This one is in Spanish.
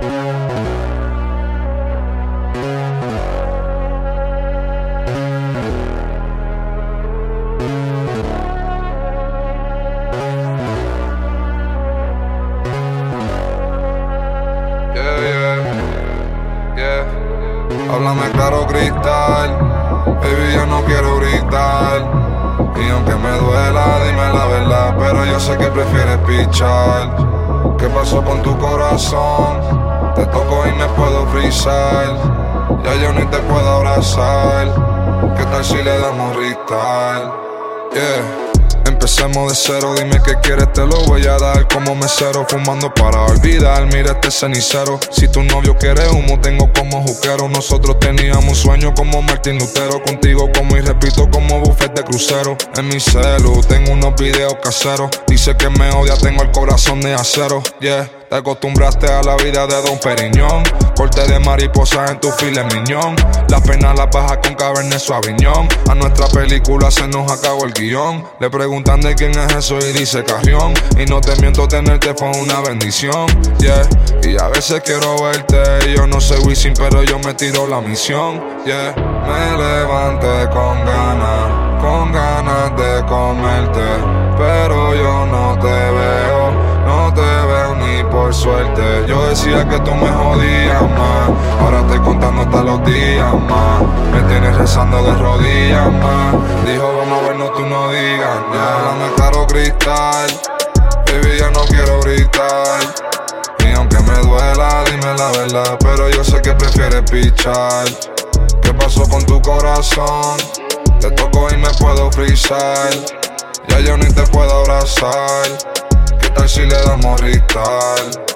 Háblame claro, cristal. Baby, yo no quiero gritar. Y aunque me duela, dime la verdad. Pero yo sé que prefieres pichar. ¿Qué pasó con tu corazón? Te toco y me puedo frizar. Ya yo ni te puedo abrazar. ¿Qué tal si le damos restart? Yeah. Empecemos de cero, dime qué quieres, te lo voy a dar como mesero, fumando para olvidar, mira este cenicero. Si tu novio quiere humo, tengo como juquero. Nosotros teníamos un sueño como Martín Lutero, contigo como y repito como buffet de crucero. En mi celu tengo unos videos caseros, dice que me odia, tengo el corazón de acero. Yeah, te acostumbraste a la vida de Don Periñón, corte de mariposas en tu filet miñón. Las penas las bajas con Cabernet Sauvignon. A nuestra película se nos acabó el guión. Le preguntan de quién es eso y dice Carrión. Y no te miento, tenerte fue una bendición. Yeah, y a veces quiero verte. Y yo no soy Wisin, pero yo me tiro la misión. Yeah, me levanté con ganas de comerte. Pero yo no te veo ni por suerte. Yo decía que tú me jodías más, ahora estoy contando hasta los días más. Me tienes rezando de rodillas más. Dijo vamos a vernos, tú no digas nada. Háblame claro, cristal. Baby, yo no quiero gritar. Y aunque me duela, dime la verdad. Pero yo sé que prefieres pichar. ¿Qué pasó con tu corazón? Te toco y me puedo frizar. Ya yo ni te puedo abrazar. ¿Qué tal si le damos restart?